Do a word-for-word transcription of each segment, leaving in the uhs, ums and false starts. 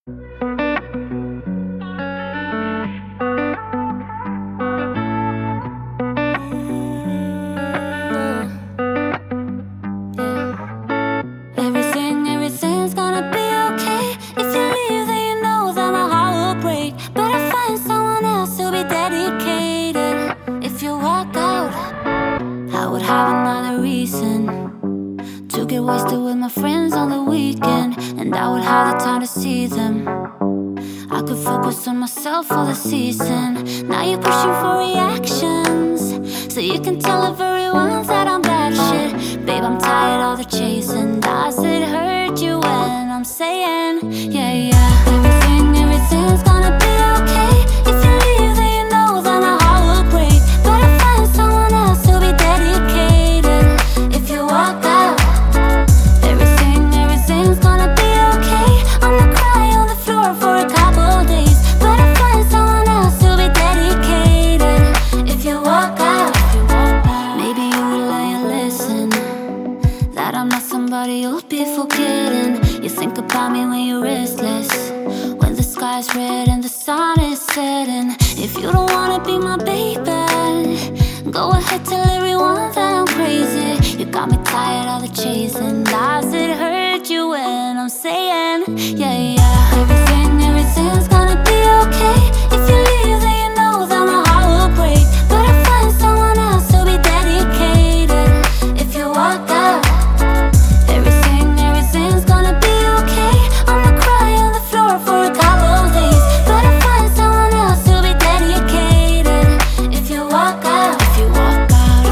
Everything, everything's gonna be okay. If you leave, then you know that my heart will break. Better find someone else to be dedicated. If you walk out, I would have another reason to get wasted with my friends on the weekend, and I would have the time to see them. I could focus on myself for the season. Now you're pushing for reactions, so you can tell everyone that I'm bad shit. Babe, I'm tired of the chasing. Does it hurt you when I'm saying, yeah, yeah? Everything, everything's gonna be okay. If you leave, then you know that my heart will break. Better find someone else to be dedicated. If you walk out, everything, everything's gonna be okay. I'ma cry on the floor for a couple days. Better find someone else to be dedicated. If you walk out, maybe you will learn and listen that I'm not somebody you'll be forgetting. You think about me when you're restless, when the sky's red and the sun is setting. If you don't wanna be my baby, go ahead, tell everyone that I'm crazy. You got me tired of the chasing. Does it hurt you when I'm saying, yeah, yeah? Everything, everything's gonna be okay. If you leave, then you know that my heart will break. Better find someone else to be dedicated. If you walk out, everything, everything's gonna be okay. I'ma cry on the floor for a couple days. Better find someone else to be dedicated. If you walk out, if you walk out,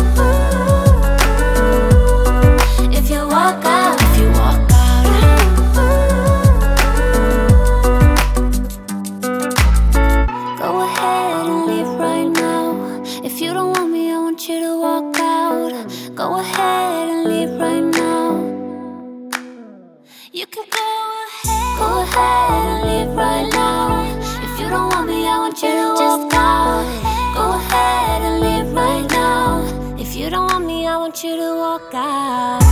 if you walk out, if you walk out, go ahead and leave right now. If you don't want me, I want you to walk out. Go ahead and leave right now. You can go ahead, go ahead and leave right now. If you don't want me, I want you to walk out. Go ahead and leave right now. If you don't want me, I want you to walk out.